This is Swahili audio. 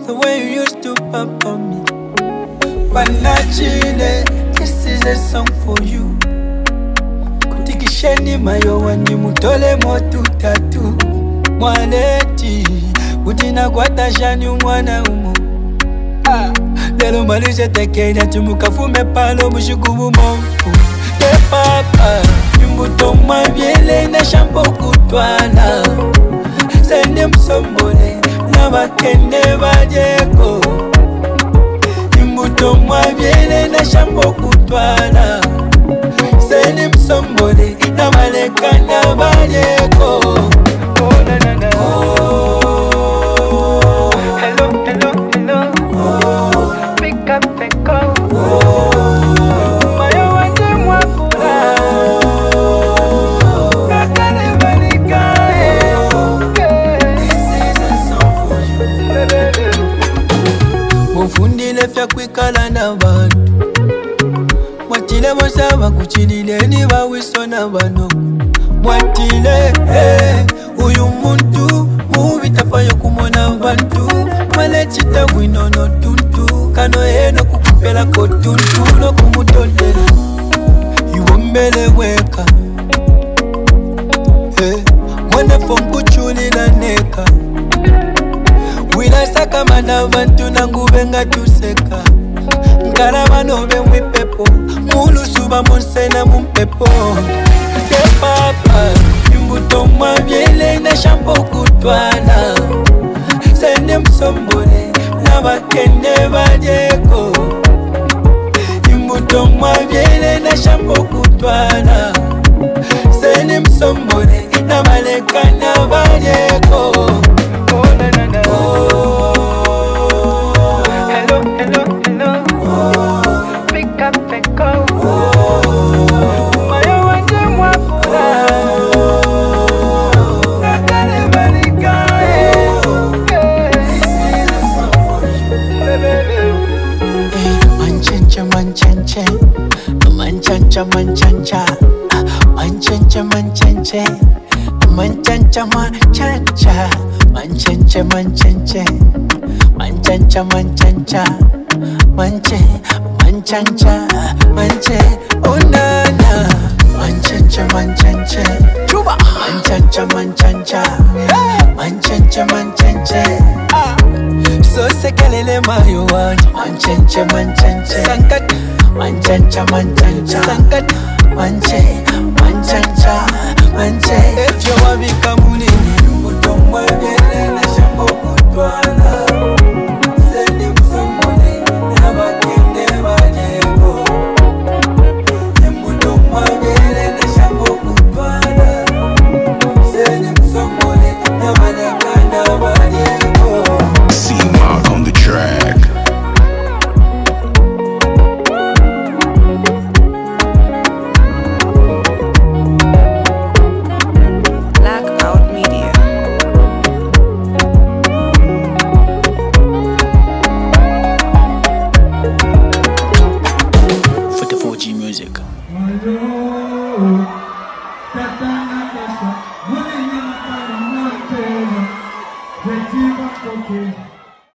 the way you used to pamper me. Panachile, this is a song for you. Kutikisheni mayo wani mutole motu tatu. Mwaneti, utina kwa tashani umwana umu. Lelo malishe tekenya tumukafume palo mushukubu mongu. Te papa, imbuto mwabiele na shampo kutwana. Sende msombole na bakende bajeko. Imbuto mwabiele na shampo kutwana. Sende msombole na maleka na bajeko. Oh na na na. Oh, hello, hello, hello. Oh, pick up and go. Oh, mayo wanje mwakula. Nakale barika. This is a song for you. Mufundile fya kwikala na bantu. Mwatile mosaba kuchilile ni bawiso na bano. Mwatile, uyu muntu mubitafayo kumona bantu. Malechita winono tuntu kano eno kukupela kotuntu no kumutondela iwombele weka mwana fonku chuli na neka wila saka mana bantu nangubenga tuseka nkaraba nobe mwipepo mulu suba monsena mumpepo te papa imbuto mwabiele na shampo kutwana sende msombole na bakende bajeko imbuto mwabiele na shampo kutwana sende msombole na maleka na bajeko. Oh na na na. Oh, hello, hello, hello. Oh, pick up and go. Oh, mayo wanje mwakula. Nakale barika. Manchancha, manchancha, manchancha, manchancha, manchancha, manchancha, manchancha, manchancha, manchancha, manchancha, manchancha, manchancha, manche, manchancha, manche, oh nana, manchancha, manchancha, chuba, manchancha, manchancha, manchancha, manchancha. So sekelele mayo wanje manchancha manchancha sankat manchancha manchancha sankat manche manchancha manche efyo wabika mulini mutomwebe